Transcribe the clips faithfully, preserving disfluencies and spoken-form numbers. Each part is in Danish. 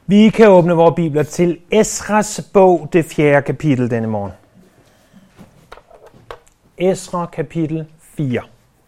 Vi kan åbne vores bibler til Esras bog, det fjerde kapitel denne morgen. Esra kapitel fire.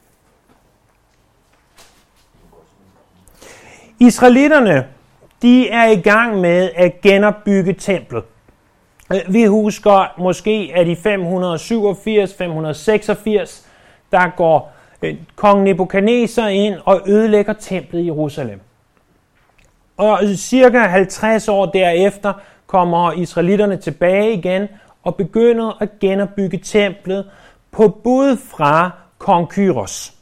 Israelitterne, de er i gang med at genopbygge templet. Vi husker måske, at i fem hundrede syvogfirs til fem hundrede seksogfirs, der går kong Nebukadneser ind og ødelægger templet i Jerusalem. Og cirka halvtreds år derefter kommer israelitterne tilbage igen og begynder at genopbygge templet på bud fra kong Kyros.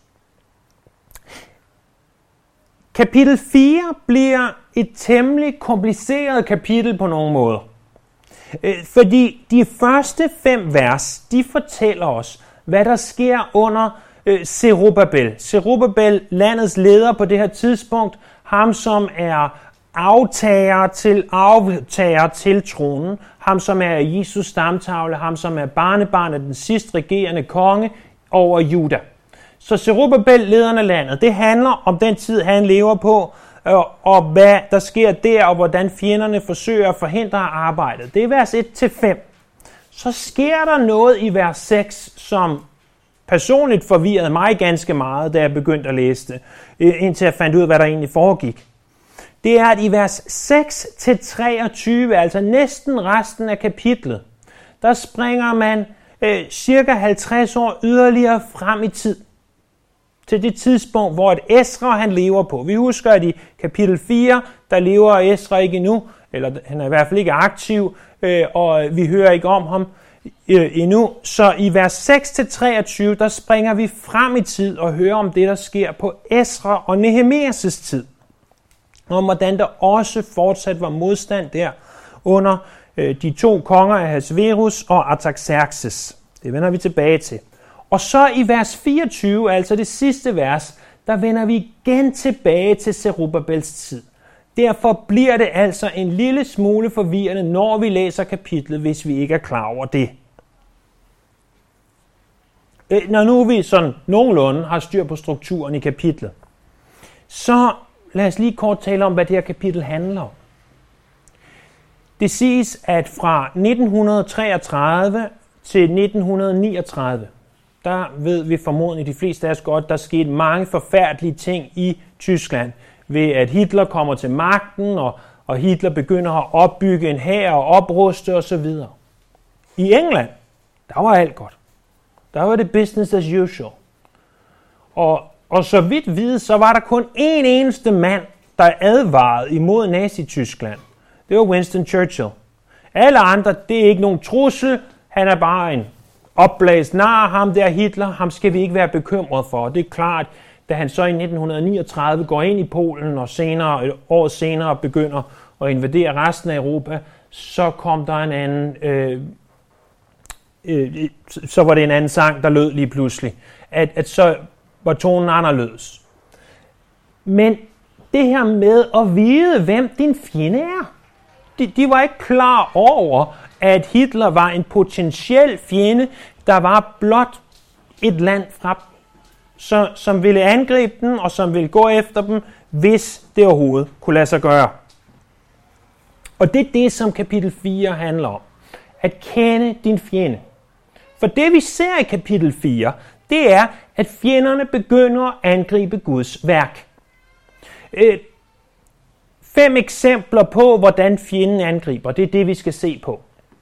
Kapitel fire bliver et temmelig kompliceret kapitel på nogle måder. Fordi de første fem vers, de fortæller os, hvad der sker under Zerubbabel. Zerubbabel, landets leder på det her tidspunkt, ham som er aftager til aftager til tronen, ham som er Jesus stamtavle, ham som er barnebarn af den sidst regerende konge over Juda. Så Zerubbabel, lederen af landet, det handler om den tid, han lever på, og hvad der sker der, og hvordan fjenderne forsøger at forhindre arbejdet. Det er vers et til fem. Så sker der noget i vers seks, som personligt forvirrede mig ganske meget, da jeg begyndte at læse det, indtil jeg fandt ud af, hvad der egentlig foregik. Det er, at i vers seks til treogtyve, altså næsten resten af kapitlet, der springer man øh, cirka halvtreds år yderligere frem i tid. Til det tidspunkt, hvor et Esra han lever på. Vi husker, at i kapitel fire, der lever Esra ikke endnu, eller han er i hvert fald ikke aktiv, øh, og vi hører ikke om ham øh, endnu. Så i vers seks til treogtyve, der springer vi frem i tid og hører om det, der sker på Esra og Nehemias' tid. Om hvordan der også fortsat var modstand der under øh, de to konger af Ahasverus og Artaxerxes. Det vender vi tilbage til. Og så i vers fireogtyve, altså det sidste vers, der vender vi igen tilbage til Zerubbabels tid. Derfor bliver det altså en lille smule forvirrende, når vi læser kapitlet, hvis vi ikke er klar over det. Når nu vi sådan nogenlunde har styr på strukturen i kapitlet, så lad os lige kort tale om, hvad det her kapitel handler om. Det siges, at fra nitten treogtredive til nitten niogtredive, der ved vi formodentlig de fleste af os godt, der skete mange forfærdelige ting i Tyskland, ved at Hitler kommer til magten, og, og Hitler begynder at opbygge en hær og opruste osv. I England, der var alt godt. Der var det business as usual. Og Og så vidt vidt, så var der kun én eneste mand, der advarede imod Nazi-Tyskland. Det var Winston Churchill. Alle andre, det er ikke nogen trussel. Han er bare en opblæst nar, ham der Hitler. Ham skal vi ikke være bekymret for. Det er klart, da han så i nitten niogtredive går ind i Polen, og senere, et år senere begynder at invadere resten af Europa, så kom der en anden... Øh, øh, så var det en anden sang, der lød lige pludselig. At, at så... var tonen anderledes. Men det her med at vide, hvem din fjende er. De, de var ikke klar over, at Hitler var en potentiel fjende, der var blot et land fra så, som ville angribe dem, og som ville gå efter dem, hvis det overhovedet kunne lade sig gøre. Og det er det, som kapitel fire handler om. At kende din fjende. For det vi ser i kapitel fire, det er, at fjenderne begynder at angribe Guds værk. Øh, fem eksempler på, hvordan fjenden angriber. Det er det, vi skal se på.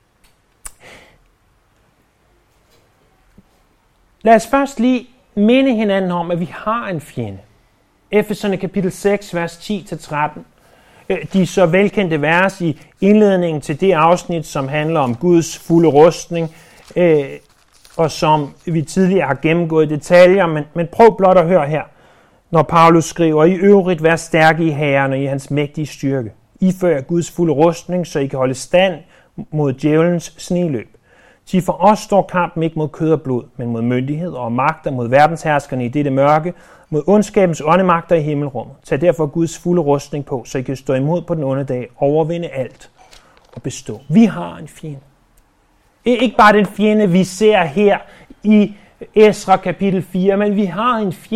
Lad os først lige minde hinanden om, at vi har en fjende. Efeserne kapitel seks, vers ti til tretten. De så velkendte vers i indledningen til det afsnit, som handler om Guds fulde rustning, øh, og som vi tidligere har gennemgået i detaljer, men, men prøv blot at høre her, når Paulus skriver, i øvrigt vær stærke i Herren og i hans mægtige styrke. Ifør Guds fulde rustning, så I kan holde stand mod djævelens sneløb. Til for os står kampen ikke mod kød og blod, men mod myndigheder og magter, mod verdensherskerne i dette mørke, mod ondskabens åndemagter i himmelrummet. Tag derfor Guds fulde rustning på, så I kan stå imod på den onde dag, overvinde alt og bestå. Vi har en fjende. Ikke bare den fjende, vi ser her i Esra kapitel fire, men vi har en fjende.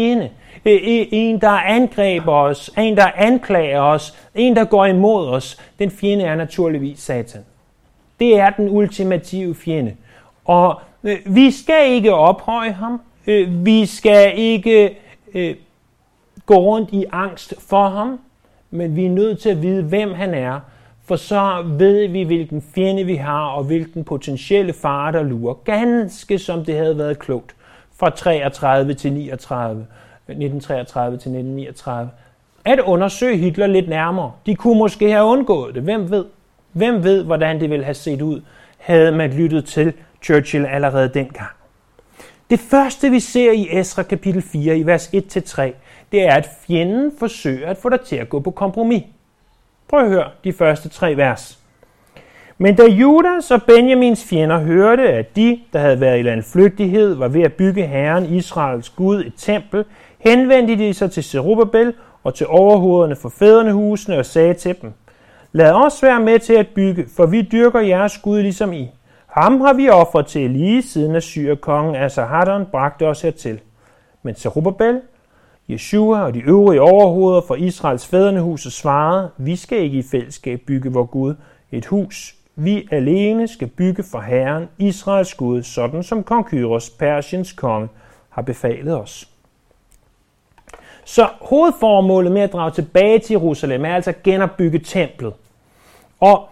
En, der angriber os, en, der anklager os, en, der går imod os. Den fjende er naturligvis Satan. Det er den ultimative fjende. Og øh, vi skal ikke ophøje ham. Øh, vi skal ikke øh, gå rundt i angst for ham. Men vi er nødt til at vide, hvem han er. For så ved vi, hvilken fjende vi har, og hvilken potentielle fare, der lurer. Ganske som det havde været klogt. Fra treogtredive til niogtredive, nitten treogtredive til nitten niogtredive. At undersøge Hitler lidt nærmere. De kunne måske have undgået det. Hvem ved? Hvem ved, hvordan det ville have set ud, havde man lyttet til Churchill allerede dengang. Det første, vi ser i Esra kapitel fire, i vers et til tre, det er, at fjenden forsøger at få dig til at gå på kompromis. Prøv at høre de første tre vers. Men da Judas og Benjamins fjender hørte, at de, der havde været i landflygtighed, var ved at bygge Herren, Israels Gud, et tempel, henvendte de sig til Zerubbabel og til overhovederne for fædrene og sagde til dem: Lad os være med til at bygge, for vi dyrker jeres Gud ligesom I. Ham har vi offret til lige siden Assyrkongen Asarhaddon bragte os hertil. Men Zerubbabel, Jeshua og de øvrige overhoveder for Israels fædrenehus svarede: Vi skal ikke i fællesskab bygge vor Gud et hus. Vi alene skal bygge for Herren, Israels Gud, sådan som kong Kyros, Persiens konge, har befalet os. Så hovedformålet med at drage tilbage til Jerusalem er altså at genopbygge templet. Og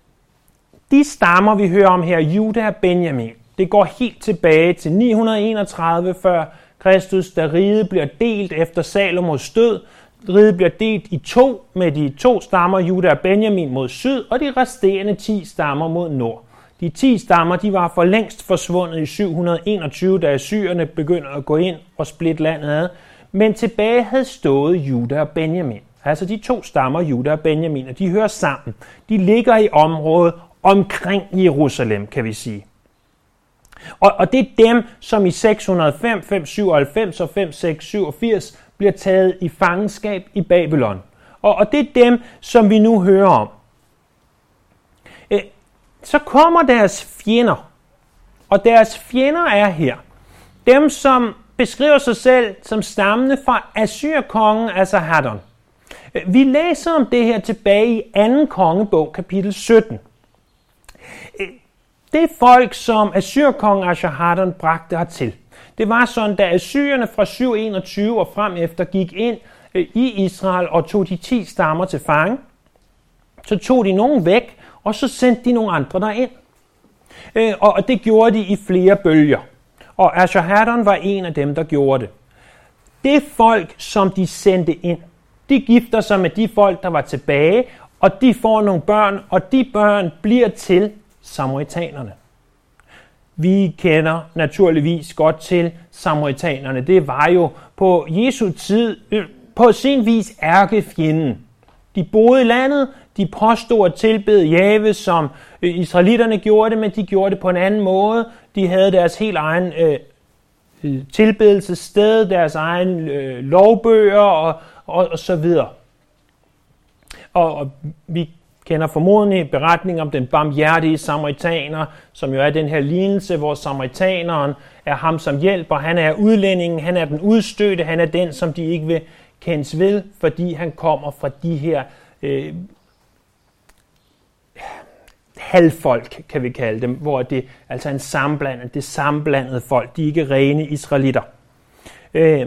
de stammer, vi hører om her, Juda og Benjamin, det går helt tilbage til ni hundrede enogtredive før Kristus, da riget bliver delt efter Salomos død. Riget bliver delt i to med de to stammer, Juda og Benjamin, mod syd, og de resterende ti stammer mod nord. De ti stammer, de var for længst forsvundet i syv hundrede enogtyve, da assyrerne begyndte at gå ind og splitte landet ad. Men tilbage havde stået Juda og Benjamin. Altså de to stammer, Juda og Benjamin, og de hører sammen. De ligger i området omkring Jerusalem, kan vi sige. Og, og det er dem, som i seks hundrede og fem, fem hundrede og syvoghalvfems og fem hundrede og seks syvogfirs bliver taget i fangenskab i Babylon. Og, og det er dem, som vi nu hører om. Øh, så kommer deres fjender. Og deres fjender er her. Dem, som beskriver sig selv som stammende fra Assyrkongen Asarhaddon. Vi læser om det her tilbage i anden kongebog, kapitel sytten. Det er folk, som Assyrkongen Asarhaddon bragte hertil. Det var sådan, da assyrerne fra syv enogtyve og frem efter gik ind i Israel og tog de ti stammer til fange, så tog de nogen væk, og så sendte de nogle andre derind. Og det gjorde de i flere bølger. Og Asarhaddon var en af dem, der gjorde det. Det folk, som de sendte ind, de gifter sig med de folk, der var tilbage, og de får nogle børn, og de børn bliver til samaritanerne. Vi kender naturligvis godt til samaritanerne. Det var jo på Jesu tid på sin vis ærkefjenden. De boede i landet, de påstod at tilbede Jahve, som israelitterne gjorde det, men de gjorde det på en anden måde. De havde deres helt egen øh, tilbedelsessted, deres egen øh, lovbøger og, og, og så videre. Og, og vi kender formodentlig beretning om den barmhjertige samaritaner, som jo er den her lignelse, hvor samaritaneren er ham, som hjælper. Han er udlændingen, han er den udstødte, han er den, som de ikke vil kendes ved, fordi han kommer fra de her øh, halvfolk, kan vi kalde dem, hvor det altså en sammenblandet, det sammenblandede folk, de er ikke rene israelitter. Øh,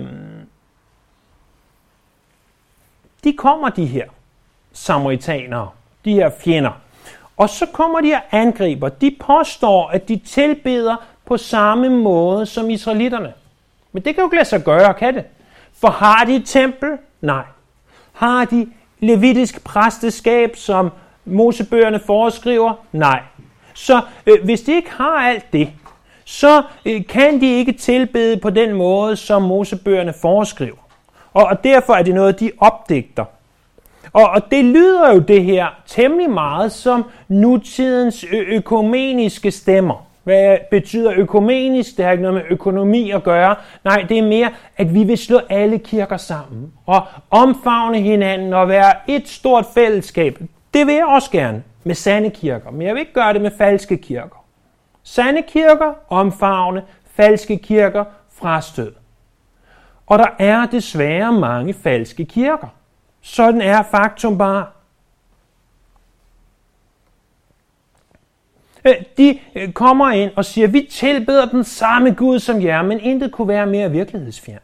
de kommer, de her samaritanere, de her fjender, og så kommer de og angriber. De påstår, at de tilbeder på samme måde som israelitterne. Men det kan jo ikke lade sig gøre, kan det? For har de et tempel? Nej. Har de levitisk præsteskab, som Mosebøgerne foreskriver? Nej. Så øh, hvis de ikke har alt det, så øh, kan de ikke tilbede på den måde, som Mosebøgerne foreskriver. Og, og derfor er det noget, de opdigter. Og, og det lyder jo det her temmelig meget som nutidens ø- økumeniske stemmer. Hvad betyder økumenisk? Det har ikke noget med økonomi at gøre. Nej, det er mere, at vi vil slå alle kirker sammen og omfavne hinanden og være et stort fællesskab. Det vil jeg også gerne med sande kirker, men jeg vil ikke gøre det med falske kirker. Sande kirker omfavne, falske kirker frastød. Og der er desværre mange falske kirker. Sådan er faktum bare. De kommer ind og siger, vi tilbeder den samme Gud som jer, men intet kunne være mere virkelighedsfjernt.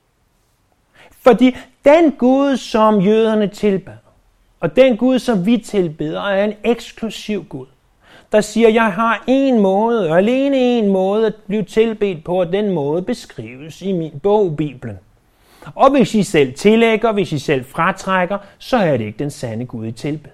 Fordi den Gud, som jøderne tilbeder, og den Gud, som vi tilbeder, er en eksklusiv Gud, der siger, jeg har en måde, og alene en måde at blive tilbedt på, og den måde beskrives i min bog, Bibelen. Og hvis I selv tillægger, hvis I selv fratrækker, så er det ikke den sande Gud, I tilbeder.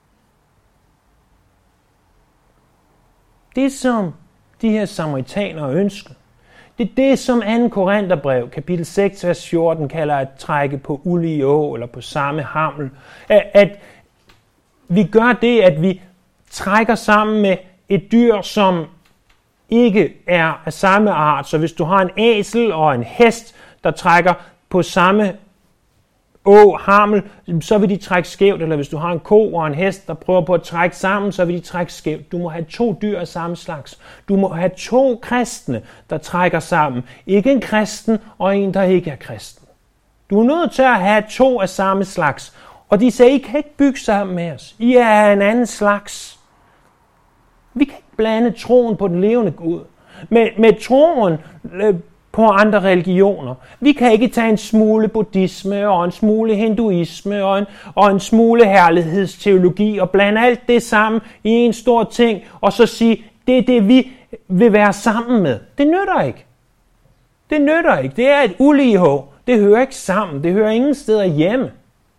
Det, som de her samaritanere ønsker, det er det, som anden Korintherbrev, kapitel seks, vers fjorten, kalder at trække på ulige å, eller på samme hammel. At, at vi gør det, at vi trækker sammen med et dyr, som ikke er af samme art. Så hvis du har en æsel og en hest, der trækker på samme å, hammel, så vil de trække skævt. Eller hvis du har en ko og en hest, der prøver på at trække sammen, så vil de trække skævt. Du må have to dyr af samme slags. Du må have to kristne, der trækker sammen. Ikke en kristen og en, der ikke er kristen. Du er nødt til at have to af samme slags. Og de sagde, I kan ikke bygge sammen med os. I er en anden slags. Vi kan ikke blande troen på den levende Gud med, med troen øh, på andre religioner. Vi kan ikke tage en smule buddhisme og en smule hinduisme og en, og en smule herlighedsteologi og blande alt det sammen i en stor ting og så sige, det er det, vi vil være sammen med. Det nytter ikke. Det nytter ikke. Det er et uligehå. Det hører ikke sammen. Det hører ingen steder hjemme.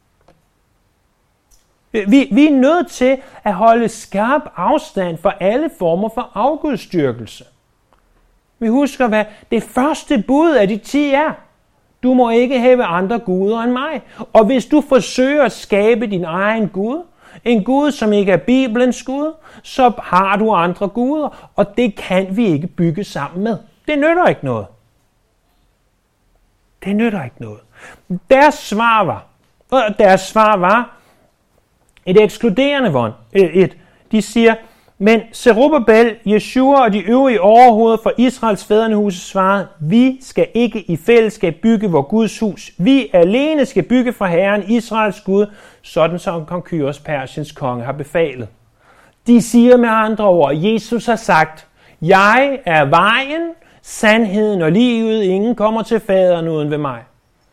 Vi, vi er nødt til at holde skarp afstand for alle former for afgudstyrkelse. Vi husker, hvad det første bud af de ti er. Du må ikke have andre guder end mig. Og hvis du forsøger at skabe din egen Gud, en Gud, som ikke er Bibelens Gud, så har du andre guder, og det kan vi ikke bygge sammen med. Det nytter ikke noget. Det nytter ikke noget. Deres svar var, og deres svar var et ekskluderende vond. Et, de siger, men Zerubbabel, Jeshua og de øvrige overhoveder for Israels fædrehus svarede, vi skal ikke i fællesskab bygge vor Guds hus. Vi alene skal bygge for Herren, Israels Gud, sådan som kong Kyros, Persiens konge, har befalet. De siger med andre ord, Jesus har sagt, jeg er vejen, sandheden og livet, ingen kommer til faderen uden ved mig.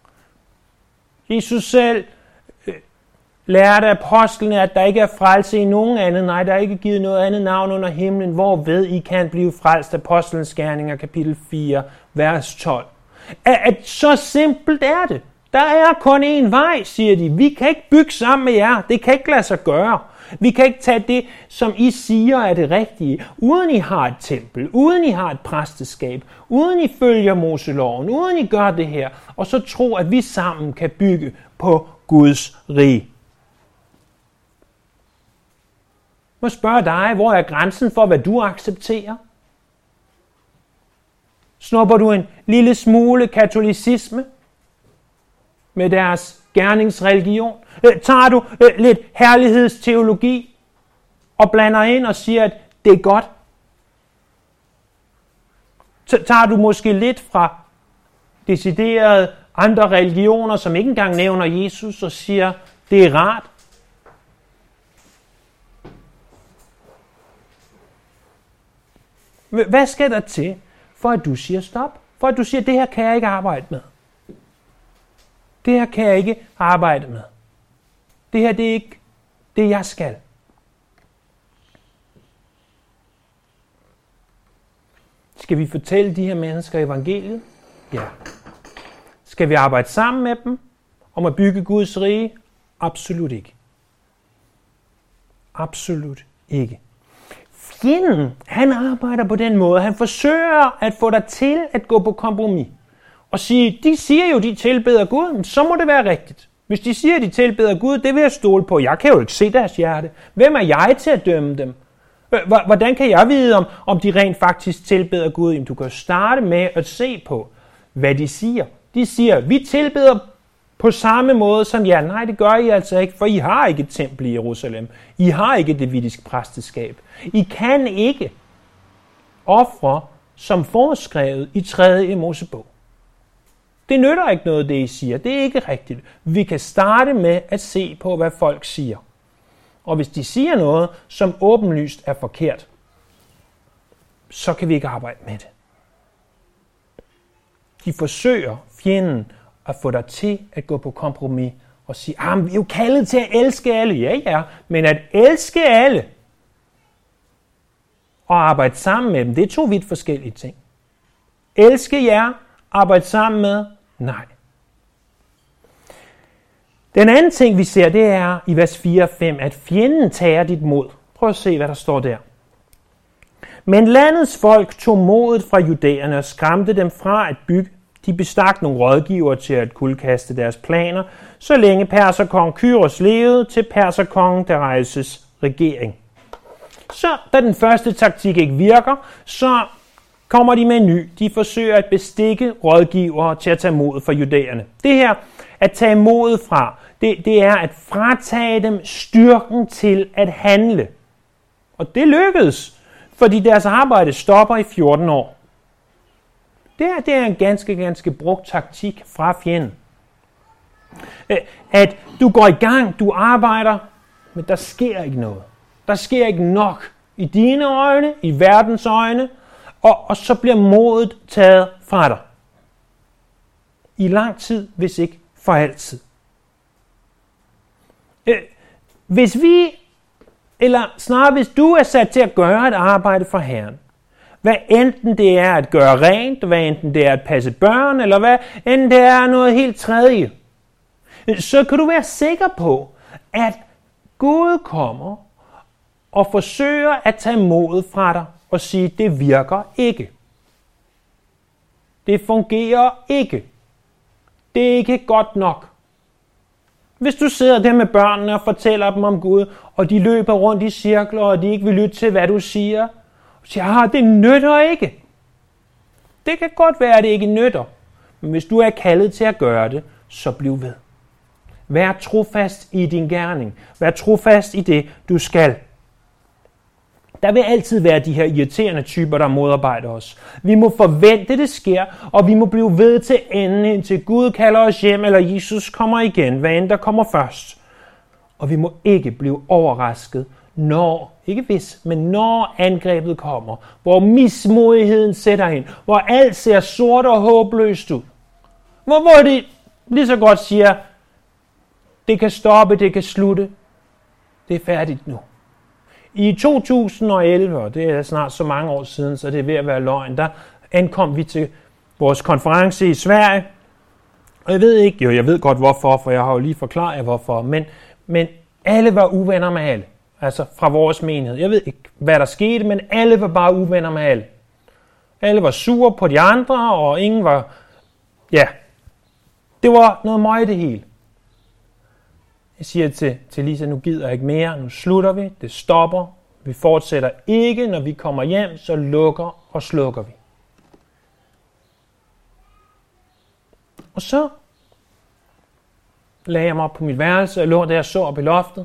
Jesus selv lærte apostlene, at der ikke er frelse i nogen andet. Nej, der er ikke givet noget andet navn under himlen, hvorved I kan blive frelst. Apostlens gerninger, kapitel fire, vers tolv. At, at så simpelt er det. Der er kun én vej, siger de. Vi kan ikke bygge sammen med jer. Det kan ikke lade sig gøre. Vi kan ikke tage det, som I siger er det rigtige, uden I har et tempel, uden I har et præsteskab, uden I følger Moseloven, uden I gør det her, og så tro, at vi sammen kan bygge på Guds rige. Jeg må spørge dig, hvor er grænsen for, hvad du accepterer? Snupper du en lille smule katolicisme med deres gerningsreligion? Tager du lidt herlighedsteologi og blander ind og siger, at det er godt? Tager du måske lidt fra deciderede andre religioner, som ikke engang nævner Jesus, og siger, det er rart? Hvad skal der til, for at du siger stop? For at du siger, det her kan jeg ikke arbejde med. Det her kan jeg ikke arbejde med. Det her, det er ikke det, jeg skal. Skal vi fortælle de her mennesker evangeliet? Ja. Skal vi arbejde sammen med dem om at bygge Guds rige? Absolut ikke. Absolut ikke. Fjenden, han arbejder på den måde. Han forsøger at få dig til at gå på kompromis. Og sige, de siger jo, de tilbeder Gud, så må det være rigtigt. Hvis de siger, de tilbeder Gud, det vil jeg stole på. Jeg kan jo ikke se deres hjerte. Hvem er jeg til at dømme dem? Hvordan kan jeg vide, om, om de rent faktisk tilbeder Gud? Jamen, du kan starte med at se på, hvad de siger. De siger, vi tilbeder på samme måde som jer. Nej, det gør I altså ikke, for I har ikke et tempel i Jerusalem. I har ikke et levitisk præsteskab. I kan ikke ofre som foreskrevet i tredje Mosebog. Det nytter ikke noget, det I siger. Det er ikke rigtigt. Vi kan starte med at se på, hvad folk siger. Og hvis de siger noget, som åbenlyst er forkert, så kan vi ikke arbejde med det. De forsøger, fjenden, at få dig til at gå på kompromis og sige, ah, vi er jo kaldet til at elske alle. Ja, ja, men at elske alle og arbejde sammen med dem, det er to vidt forskellige ting. Elske jer, arbejde sammen med, nej. Den anden ting, vi ser, det er i vers fire og fem, at fjenden tager dit mod. Prøv at se, hvad der står der. Men landets folk tog modet fra judæerne og skræmte dem fra at bygge. De bestak nogle rådgivere til at kuldkaste deres planer, så længe perserkong Kyros levede til perserkongen Darius' regering. Så da den første taktik ikke virker, så kommer de med en ny. De forsøger at bestikke rådgivere til at tage modet fra judæerne. Det her, at tage modet fra, det, det er at fratage dem styrken til at handle. Og det lykkedes, fordi deres arbejde stopper i fjorten år. Det er, det er en ganske, ganske brugt taktik fra fjenden. At du går i gang, du arbejder, men der sker ikke noget. Der sker ikke nok i dine øjne, i verdens øjne, og, og så bliver modet taget fra dig. I lang tid, hvis ikke for altid. Hvis vi, eller snarere hvis du er sat til at gøre et arbejde for Herren, hvad enten det er at gøre rent, hvad enten det er at passe børn, eller hvad enten det er noget helt tredje, så kan du være sikker på, at Gud kommer og forsøger at tage modet fra dig og sige, det virker ikke. Det fungerer ikke. Det er ikke godt nok. Hvis du sidder der med børnene og fortæller dem om Gud, og de løber rundt i cirkler, og de ikke vil lytte til, hvad du siger, og siger, ah, det nytter ikke. Det kan godt være, at det ikke nytter. Men hvis du er kaldet til at gøre det, så bliv ved. Vær trofast i din gerning. Vær trofast i det, du skal. Der vil altid være de her irriterende typer, der modarbejder os. Vi må forvente, det sker, og vi må blive ved til enden, indtil Gud kalder os hjem, eller Jesus kommer igen, hvad end der kommer først. Og vi må ikke blive overrasket, når, ikke hvis, men når angrebet kommer, hvor mismodigheden sætter ind, hvor alt ser sort og håbløst ud. Hvor, hvor det lige så godt siger, det kan stoppe, det kan slutte, det er færdigt nu. I to tusind og elleve, og det er snart så mange år siden, så det er ved at være løgn, der ankom vi til vores konference i Sverige. Og jeg ved ikke, jo jeg ved godt hvorfor, for jeg har jo lige forklaret jer hvorfor, men, men alle var uvenner med alle. Altså fra vores menighed. Jeg ved ikke, hvad der skete, men alle var bare uvenner med alle. Alle var sure på de andre, og ingen var... Ja, det var noget møg det hele. Jeg siger til, til Lisa, nu gider jeg ikke mere, nu slutter vi, det stopper. Vi fortsætter ikke, når vi kommer hjem, så lukker og slukker vi. Og så lagde jeg mig op på mit værelse, og lå der og så op i loftet.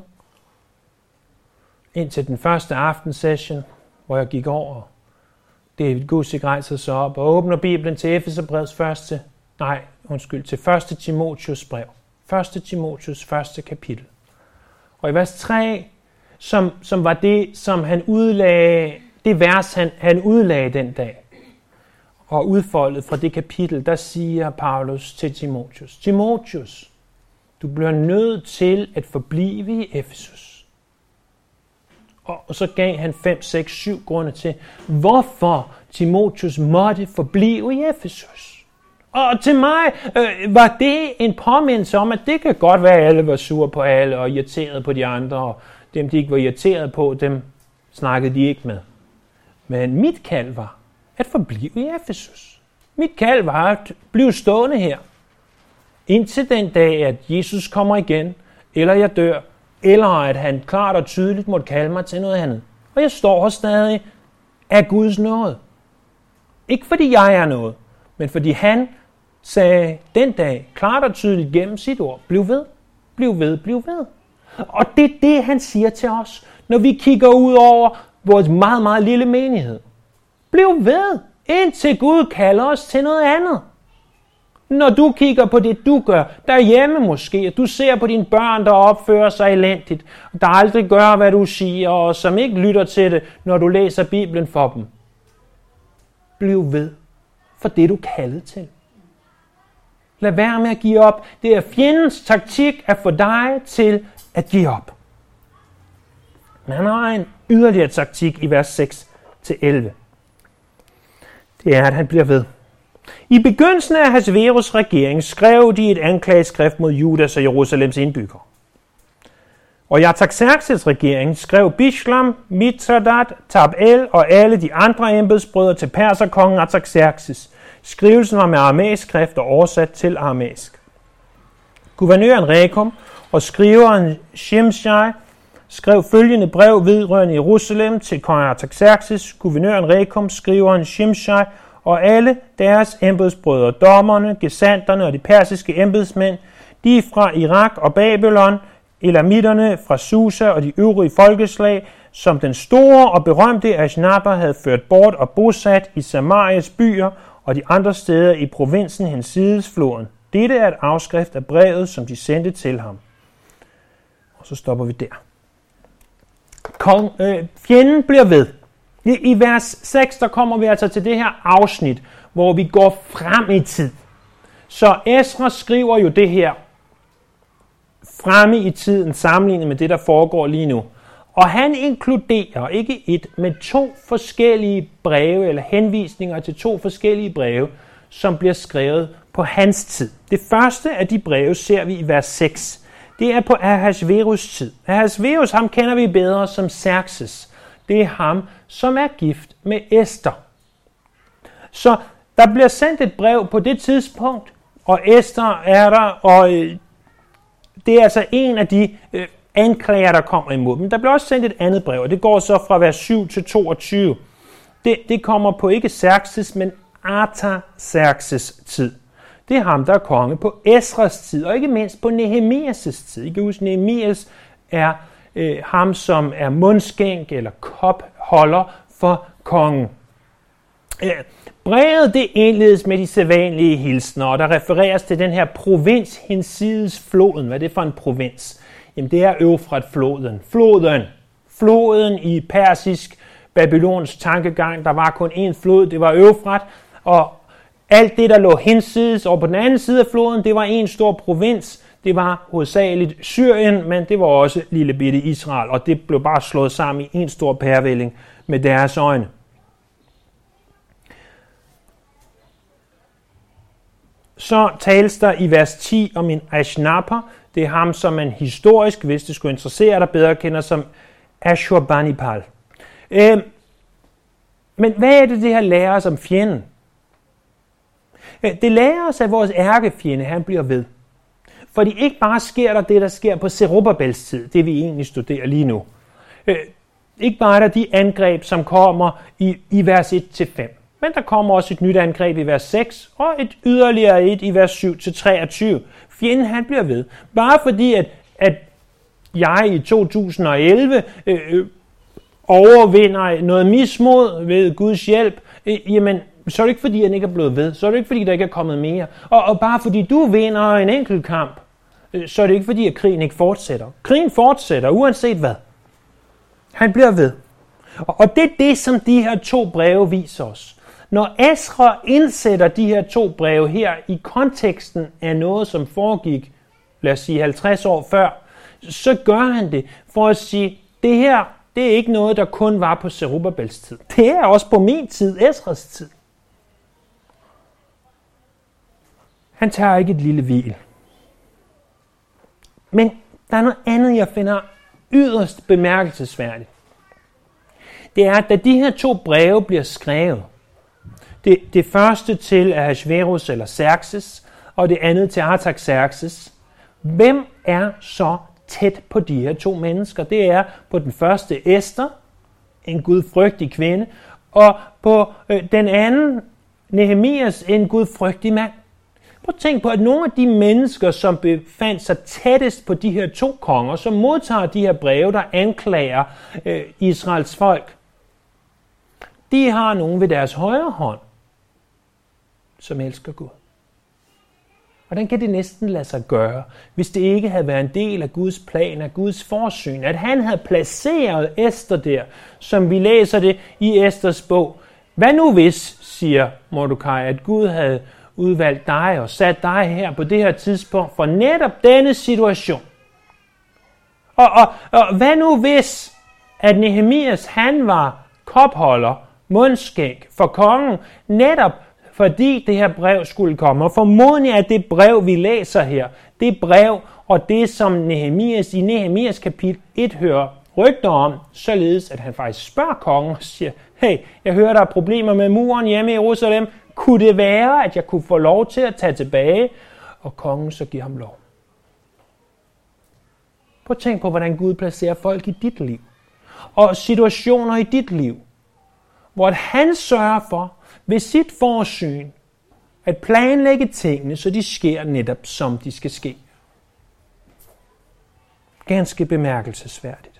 Indtil den første aftensession, hvor jeg gik over. David Gussig rejser sig op og åbner Bibelen til Efeserbrevets første, nej, undskyld, til første Timotheus brev. første Timotheus første kapitel. Og i vers tre, som, som var det, som han udlagde, det vers, han, han udlagde den dag, og udfoldet fra det kapitel, der siger Paulus til Timotheus, Timotheus, du bliver nødt til at forblive i Efesus. Og, og så gav han fem, seks, syv grunde til, hvorfor Timotheus måtte forblive i Efesus. Og til mig øh, var det en påmindelse om, at det kan godt være, at alle var sure på alle og irriteret på de andre, og dem, de ikke var irriteret på, dem snakkede de ikke med. Men mit kald var at forblive i Efesus. Mit kald var at blive stående her, indtil den dag, at Jesus kommer igen, eller jeg dør, eller at han klart og tydeligt måtte kalde mig til noget andet. Og jeg står her stadig af Guds nåde. Ikke fordi jeg er noget, men fordi han sagde den dag klart og tydeligt gennem sit ord, bliv ved, bliv ved, bliv ved. Og det er det, han siger til os, når vi kigger ud over vores meget, meget lille menighed. Bliv ved, indtil Gud kalder os til noget andet. Når du kigger på det, du gør derhjemme måske, og du ser på dine børn, der opfører sig elendigt, der aldrig gør, hvad du siger, og som ikke lytter til det, når du læser Bibelen for dem. Bliv ved for det, du er kaldet til. Lad være med at give op. Det er fjendens taktik at få dig til at give op. Men han har en yderligere taktik i vers seks til elleve. Det er, at han bliver ved. I begyndelsen af Ahasverus' regering skrev de et anklageskrift mod Judas og Jerusalems indbyggere. Og i Artaxerxes' regering skrev Bishlam, Mithredat, Tabel og alle de andre embedsbrødre til perserkongen Artaxerxes. Skrivelsen var med aramæisk skrift og oversat til aramæisk. Guvernøren Rekum og skriveren Shimshai skrev følgende brev vedrørende Jerusalem til kong Artaxerxes. Guvernøren Rekum, skriveren Shimshai og alle deres embedsbrødre, dommerne, gesandterne og de persiske embedsmænd, de fra Irak og Babylon, elamitterne fra Susa og de øvrige folkeslag, som den store og berømte Ashnapper havde ført bort og bosat i Samarias byer og de andre steder i provinsen hensides floden. Dette er et afskrift af brevet, som de sendte til ham. Og så stopper vi der. Kong, øh, fjenden bliver ved. I, I vers seks, der kommer vi altså til det her afsnit, hvor vi går frem i tid. Så Esra skriver jo det her fremme i tiden, sammenlignet med det, der foregår lige nu. Og han inkluderer ikke et, men to forskellige breve, eller henvisninger til to forskellige breve, som bliver skrevet på hans tid. Det første af de breve ser vi i vers seks. Det er på Ahasverus' tid. Ahasverus, ham kender vi bedre som Xerxes. Det er ham, som er gift med Ester. Så der bliver sendt et brev på det tidspunkt, og Ester er der, og øh, det er altså en af de øh, anklager, der kommer imod dem. Der bliver også sendt et andet brev, og det går så fra vers syv til toogtyve. Det, det kommer på ikke Xerxes, men Artaxerxes' tid. Det er ham, der er konge på Esras tid, og ikke mindst på Nehemias' tid. I kan huske, Nehemias er øh, ham, som er mundskænk eller kopholder for kongen. Øh, brevet det indledes med de sædvanlige hilsner, og der refereres til den her provins hinsides floden. Hvad er det for en provins? Jamen det er Eufrat-floden. Floden. Floden i persisk, babylonsk tankegang. Der var kun én flod, det var Eufrat, og alt det, der lå hinsides og på den anden side af floden, det var en stor provins. Det var hovedsageligt Syrien, men det var også lille bitte Israel, og det blev bare slået sammen i en stor pærevælling med deres øjne. Så tales der i vers ti om en Ashnapper. Det er ham, som man historisk, hvis det skulle interessere dig bedre, kender som Ashurbanipal. Øh, men hvad er det, det her lærer os om fjenden? Det lærer os, at vores ærkefjende, han bliver ved. Fordi ikke bare sker der det, der sker på Zerubbabels tid, det vi egentlig studerer lige nu. Øh, ikke bare er der de angreb, som kommer i, i vers et til fem. Men der kommer også et nyt angreb i vers seks, og et yderligere et i vers syv til treogtyve. Fjenden, han bliver ved. Bare fordi, at, at jeg i to tusind og elleve øh, overvinder noget mismod ved Guds hjælp, øh, jamen, så er det ikke fordi, han ikke er blevet ved. Så er det ikke fordi, der ikke er kommet mere. Og, og bare fordi du vinder en enkelt kamp, øh, så er det ikke fordi, at krigen ikke fortsætter. Krigen fortsætter, uanset hvad. Han bliver ved. Og, og det er det, som de her to breve viser os. Når Esra indsætter de her to breve her i konteksten af noget, som foregik, lad os sige halvtreds år før, så gør han det for at sige, det her, det er ikke noget, der kun var på Zerubbabels tid. Det er også på min tid, Esras tid. Han tager ikke et lille hvil. Men der er noget andet, jeg finder yderst bemærkelsesværdigt. Det er, at da de her to breve bliver skrevet, det, det første til Ahasverus eller Xerxes, og det andet til Artaxerxes, hvem er så tæt på de her to mennesker? Det er på den første Ester, en gudfrygtig kvinde, og på øh, den anden Nehemias, en gudfrygtig mand. Prøv at tænke på, at nogle af de mennesker, som befandt sig tættest på de her to konger, som modtager de her breve, der anklager øh, Israels folk, de har nogen ved deres højre hånd, som elsker Gud. Hvordan kan det næsten lade sig gøre, hvis det ikke havde været en del af Guds plan, af Guds forsyn? At han havde placeret Ester der, som vi læser det i Esters bog. Hvad nu hvis, siger Mordecai, at Gud havde udvalgt dig og sat dig her på det her tidspunkt for netop denne situation? Og, og, og hvad nu hvis, at Nehemias han var kopholder, mundskæg for kongen, netop fordi det her brev skulle komme. Og formodentlig er det brev, vi læser her, det brev og det, som Nehemias i Nehemias kapitel et hører rygter om, således at han faktisk spørger kongen og siger, hey, jeg hører, der er problemer med muren hjemme i Jerusalem. Kunne det være, at jeg kunne få lov til at tage tilbage? Og kongen så giver ham lov. Prøv at tænke på, hvordan Gud placerer folk i dit liv. Og situationer i dit liv, hvor han sørger for ved sit forsyn at planlægge tingene, så de sker netop som de skal ske. Ganske bemærkelsesværdigt.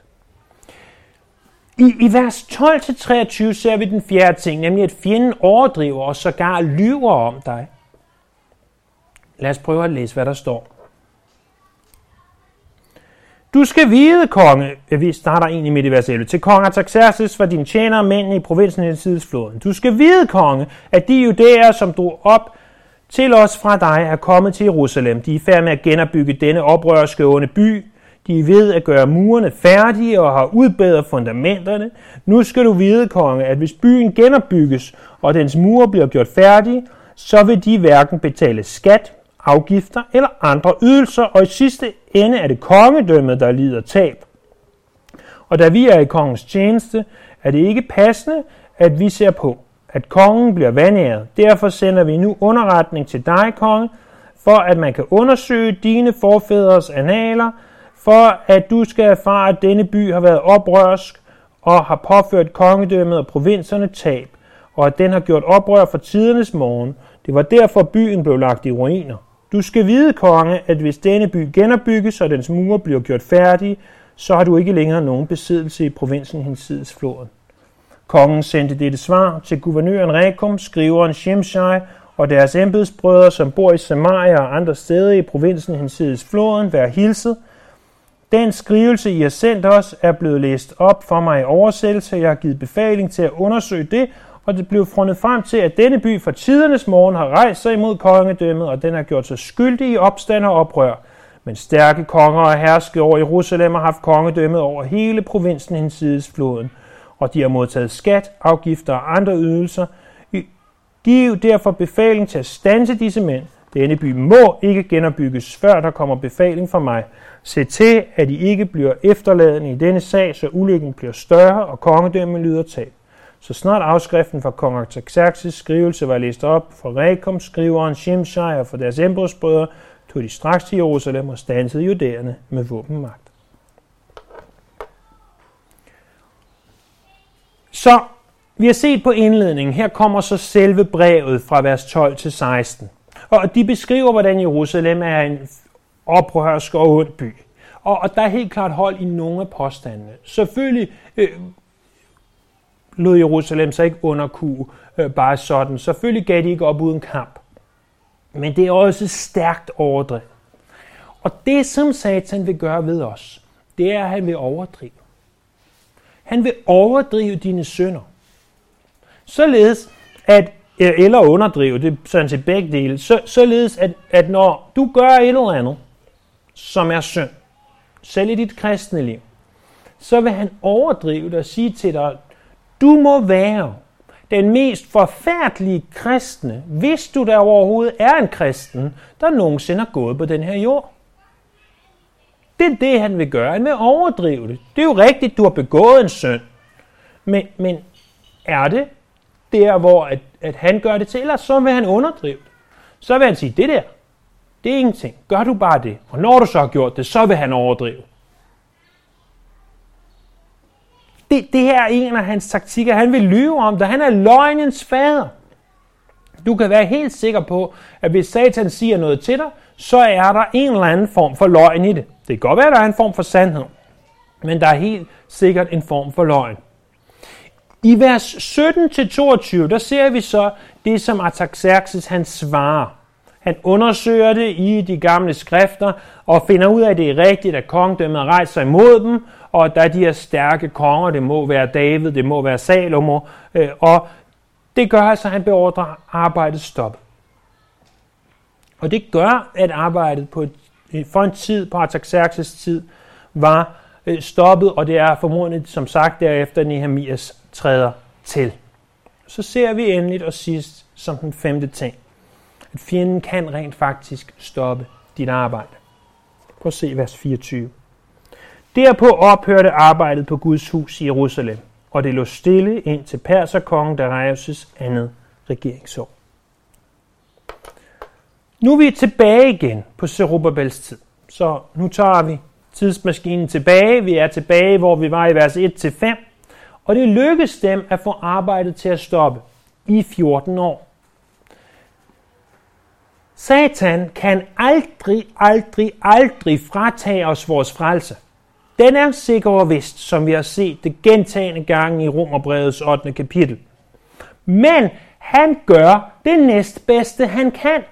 I, i vers tolv til treogtyve ser vi den fjerde ting, nemlig at fjenden overdriver og sågar lyver om dig. Lad os prøve at læse, hvad der står. Du skal vide, konge, vi starter egentlig midt i vers elleve, til kong Artaxerxes for dine tjenere mænd i provinsen i tidsfloden. Du skal vide, konge, at de judæer, som drog op til os fra dig, er kommet til Jerusalem. De er i færd med at genopbygge denne oprørske onde by. De er ved at gøre murene færdige og har udbedret fundamenterne. Nu skal du vide, konge, at hvis byen genopbygges, og dens mure bliver gjort færdige, så vil de hverken betale skat, afgifter eller andre ydelser, og i sidste ende er det kongedømmet, der lider tab. Og da vi er i kongens tjeneste, er det ikke passende, at vi ser på, at kongen bliver vanæret. Derfor sender vi nu underretning til dig, konge, for at man kan undersøge dine forfædres annaler, for at du skal erfare, at denne by har været oprørsk og har påført kongedømmet og provinserne tab, og at den har gjort oprør for tidernes morgen. Det var derfor byen blev lagt i ruiner. Du skal vide, konge, at hvis denne by genopbygges, og dens mure bliver gjort færdige, så har du ikke længere nogen besiddelse i provinsen hinsides floden. Kongen sendte dette svar til guvernøren Rekum, skriveren Shimshai og deres embedsbrødre, som bor i Samaria og andre steder i provinsen hinsides floden, vær hilset. Den skrivelse, I har sendt os, er blevet læst op for mig i oversættelse. Jeg har givet befaling til at undersøge det, og det blev fundet frem til, at denne by fra tidernes morgen har rejst sig imod kongedømmet, og den har gjort sig skyldig i opstand og oprør. Men stærke konger og herske over Jerusalem har haft kongedømmet over hele provinsen hinsides floden, og de har modtaget skat, afgifter og andre ydelser. Giv derfor befaling til at standse disse mænd. Denne by må ikke genopbygges, før der kommer befaling fra mig. Se til, at I ikke bliver efterladende i denne sag, så ulykken bliver større og kongedømmet lider tab. Så snart afskriften fra kong Artaxerxes skrivelse var læst op fra Rekum, skriveren Shimshai og for deres embedsbrødre, tog de straks til Jerusalem og standsede judæerne med våbenmagt. Så vi har set på indledningen. Her kommer så selve brevet fra vers tolv til seksten. Og de beskriver, hvordan Jerusalem er en oprørsk og ond by. Og, og der er helt klart hold i nogle af påstandene. Selvfølgelig øh, lod Jerusalem sig ikke underkue øh, bare sådan. Selvfølgelig gav de ikke op uden kamp. Men det er også stærkt overdrevet. Og det, som Satan vil gøre ved os, det er, at han vil overdrive. Han vil overdrive dine synder. Således, at, eller underdrive, det er sådan til begge dele, så, således, at, at når du gør et eller andet, som er synd, selv i dit kristne liv, så vil han overdrive dig og sige til dig, du må være den mest forfærdelige kristne, hvis du der overhovedet er en kristen, der nogensinde har gået på den her jord. Det er det, han vil gøre. Han vil overdrive det. Det er jo rigtigt, du har begået en synd. Men, men er det der, hvor at, at han gør det til, eller så vil han underdrive det. Så vil han sige, det der, det er ingenting. Gør du bare det. Og når du så har gjort det, så vil han overdrive. Det, det her er en af hans taktikker. Han vil lyve om det. Han er løgnens fader. Du kan være helt sikker på, at hvis Satan siger noget til dig, så er der en eller anden form for løgn i det. Det kan godt være, at der er en form for sandhed, men der er helt sikkert en form for løgn. I vers sytten til toogtyve, der ser vi så det, som Artaxerxes han svarer. Han undersøger det i de gamle skrifter og finder ud af, at det er rigtigt, at kongedømmet rejser imod dem, og at der er de her stærke konger, det må være David, det må være Salomo, og det gør altså, at han beordrer arbejdet stoppet. Og det gør, at arbejdet på et, for en tid, på Artaxerxes tid, var stoppet, og det er formodentlig, som sagt, derefter Nehemias træder til. Så ser vi endeligt og sidst som den femte ting, at fjenden kan rent faktisk stoppe dit arbejde. Prøv at se vers fireogtyve. Derpå ophørte arbejdet på Guds hus i Jerusalem, og det lå stille ind til perserkongen Darius' andet regeringsår. Nu er vi tilbage igen på Zerubbabels tid. Så nu tager vi tidsmaskinen tilbage. Vi er tilbage, hvor vi var i vers et til fem. Og det lykkedes dem at få arbejdet til at stoppe i fjorten år. Satan kan aldrig, aldrig, aldrig fratage os vores frelse. Den er sikker og vist, som vi har set det gentagne gange i Romerbrevets ottende kapitel. Men han gør det næstbedste, han kan.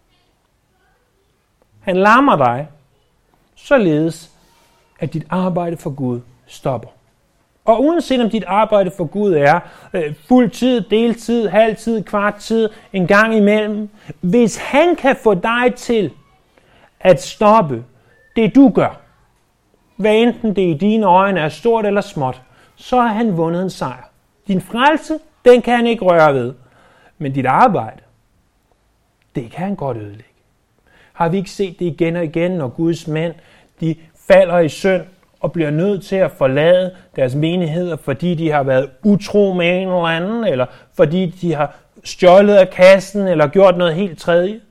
Han lammer dig, således at dit arbejde for Gud stopper. Og uanset om dit arbejde for Gud er øh, fuld tid, deltid, halvtid, kvart tid, en gang imellem, hvis han kan få dig til at stoppe det du gør, hvad enten det i dine øjne er stort eller småt, så har han vundet en sejr. Din frelse, den kan han ikke røre ved, men dit arbejde, det kan han godt ødelægge. Har vi ikke set det igen og igen, når Guds mænd, de falder i synd og bliver nødt til at forlade deres menigheder, fordi de har været utro med en eller anden, eller fordi de har stjålet af kassen, eller gjort noget helt tredje?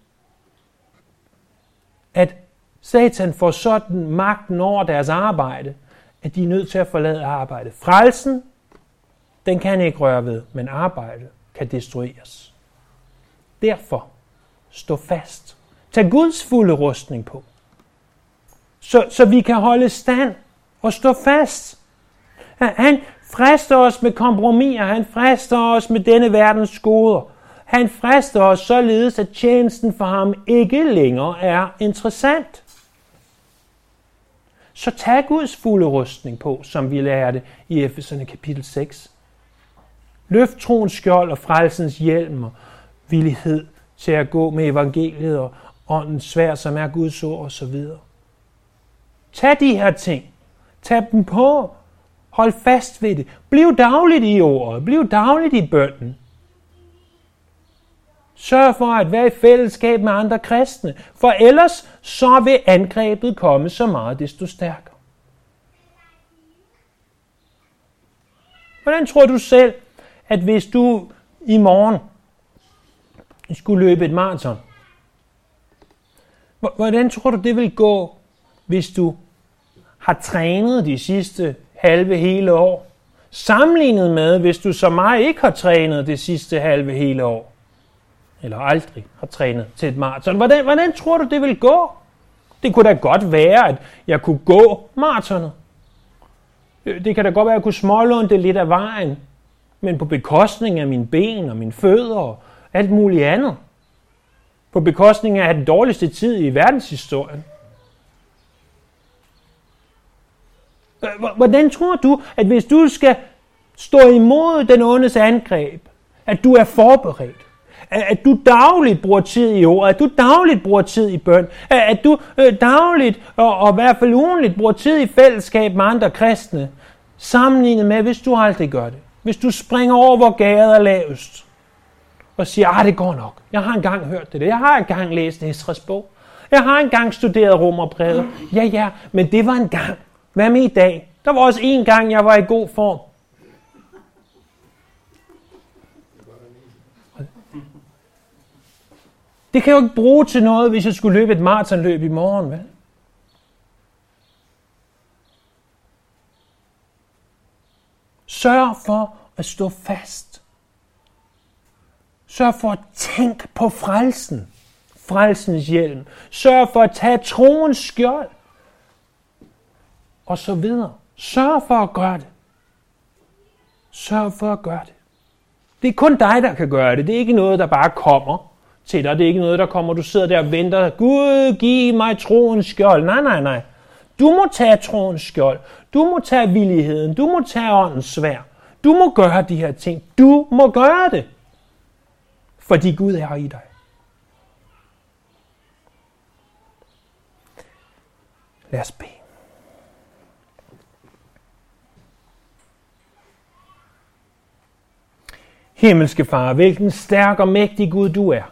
At Satan får sådan magten over deres arbejde, at de er nødt til at forlade arbejdet. Frelsen, den kan ikke røre ved, men arbejdet kan destrueres. Derfor, stå fast. Tag Guds fulde rustning på, så, så vi kan holde stand og stå fast. Han frister os med kompromiser, han frister os med denne verdens goder. Han frister os således, at tjenesten for ham ikke længere er interessant. Så tag Guds fulde rustning på, som vi lærte i Efeserne kapitel seks. Løft troens skjold og frelsens hjelm og villighed til at gå med evangeliet og åndens sværd, som er Guds ord og så videre. Tag de her ting. Tag dem på. Hold fast ved det. Bliv dagligt i ordet. Bliv dagligt i bønnen. Sørg for at være i fællesskab med andre kristne, for ellers så vil angrebet komme så meget desto stærkere. Hvordan tror du selv, at hvis du i morgen skulle løbe et maraton, hvordan tror du det vil gå, hvis du har trænet de sidste halve hele år, sammenlignet med, hvis du som mig ikke har trænet det sidste halve hele år, eller aldrig har trænet til et maraton? Hvordan, hvordan tror du, det vil gå? Det kunne da godt være, at jeg kunne gå maratonet. Det kan da godt være, at jeg kunne smålåne det lidt af vejen, men på bekostning af mine ben og mine fødder og alt muligt andet. På bekostning af den dårligste tid i verdenshistorien. Hvordan tror du, at hvis du skal stå imod den ondes angreb, at du er forberedt? At du dagligt bruger tid i ordet, at du dagligt bruger tid i bøn, at du dagligt og, og i hvert fald ugenligt bruger tid i fællesskab med andre kristne, sammenlignet med, hvis du aldrig gør det. Hvis du springer over, hvor gæret er lavest, og siger, ah, det går nok. Jeg har engang hørt det. Jeg har engang læst Esdras bog. Jeg har engang studeret Romerbrevet. Ja, ja, men det var en gang. Hvad med i dag? Der var også en gang, jeg var i god form. Det kan jeg jo ikke bruge til noget, hvis jeg skulle løbe et maratonløb i morgen, vel? Sørg for at stå fast. Sørg for at tænke på frelsen. Frelsens hjelm. Sørg for at tage troens skjold. Og så videre. Sørg for at gøre det. Sørg for at gøre det. Det er kun dig, der kan gøre det. Det er ikke noget, der bare kommer til dig. Det er ikke noget, der kommer, du sidder der og venter. Gud, giv mig troens skjold. Nej, nej, nej. Du må tage troens skjold. Du må tage villigheden. Du må tage åndens sværd. Du må gøre de her ting. Du må gøre det. Fordi Gud er i dig. Lad os bede. Himmelske Far, hvilken stærk og mægtig Gud du er.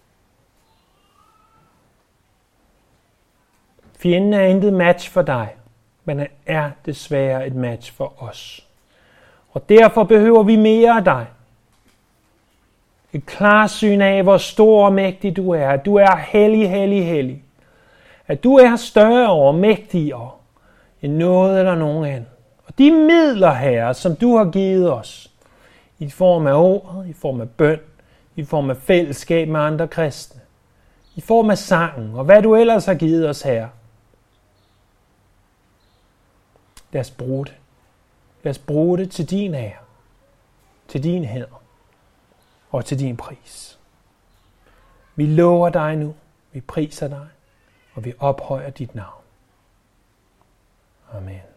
Fjenden er intet match for dig, men han er desværre et match for os. Og derfor behøver vi mere af dig. Et klarsyn af, hvor stor og mægtig du er. At du er hellig, hellig, hellig. At du er større og mægtigere end noget eller nogen anden. Og de midler, Herre, som du har givet os, i form af ordet, i form af bøn, i form af fællesskab med andre kristne, i form af sangen, og hvad du ellers har givet os, Herre. Lad os bruge det. Lad os bruge det til din ære, til din hæder og til din pris. Vi lover dig nu, vi priser dig, og vi ophøjer dit navn. Amen.